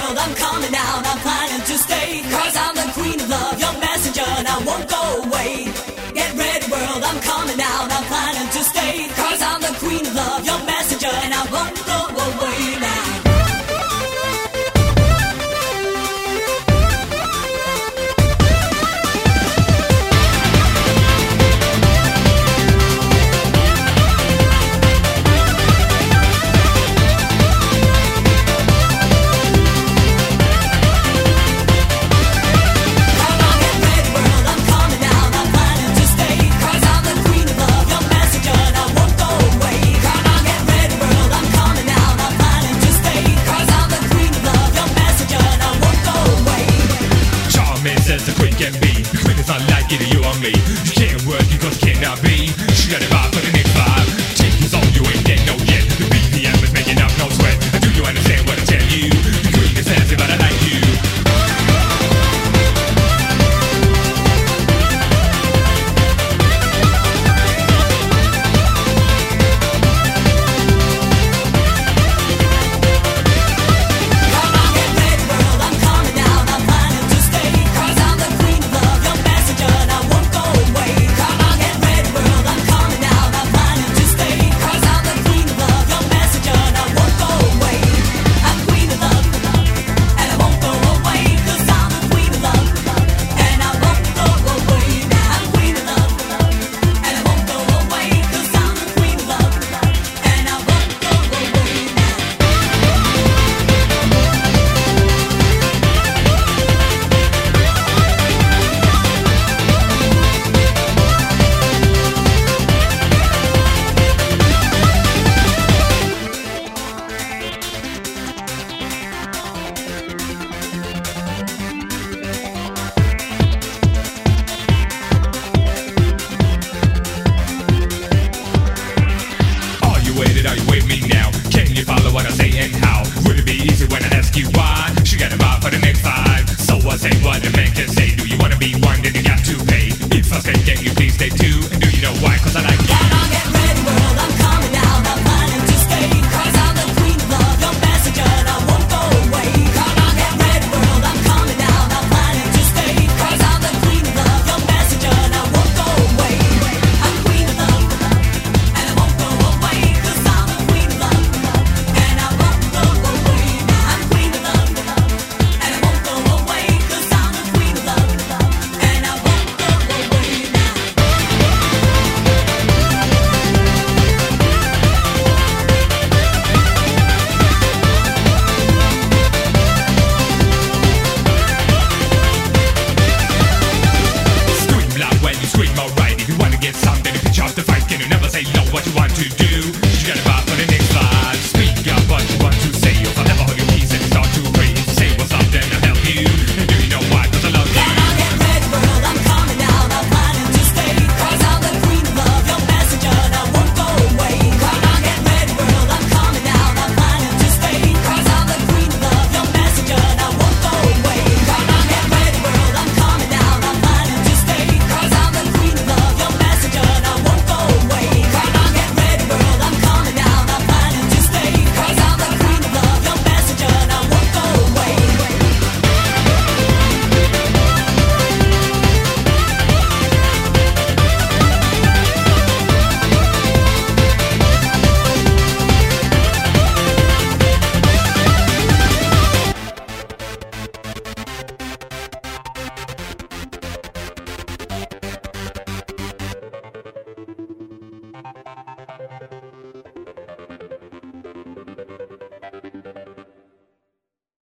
world, I'm coming out, I'm planning to stay. Cause I'm the queen of love, your messenger, and I won't go away. Get ready world, I'm coming out, I'm planning to stay. Cause I'm the queen of love, your messenger, and I won't go away now. Says the queen can be. The queen is unlike either you or me. You can't work because you cannot be. She got it right.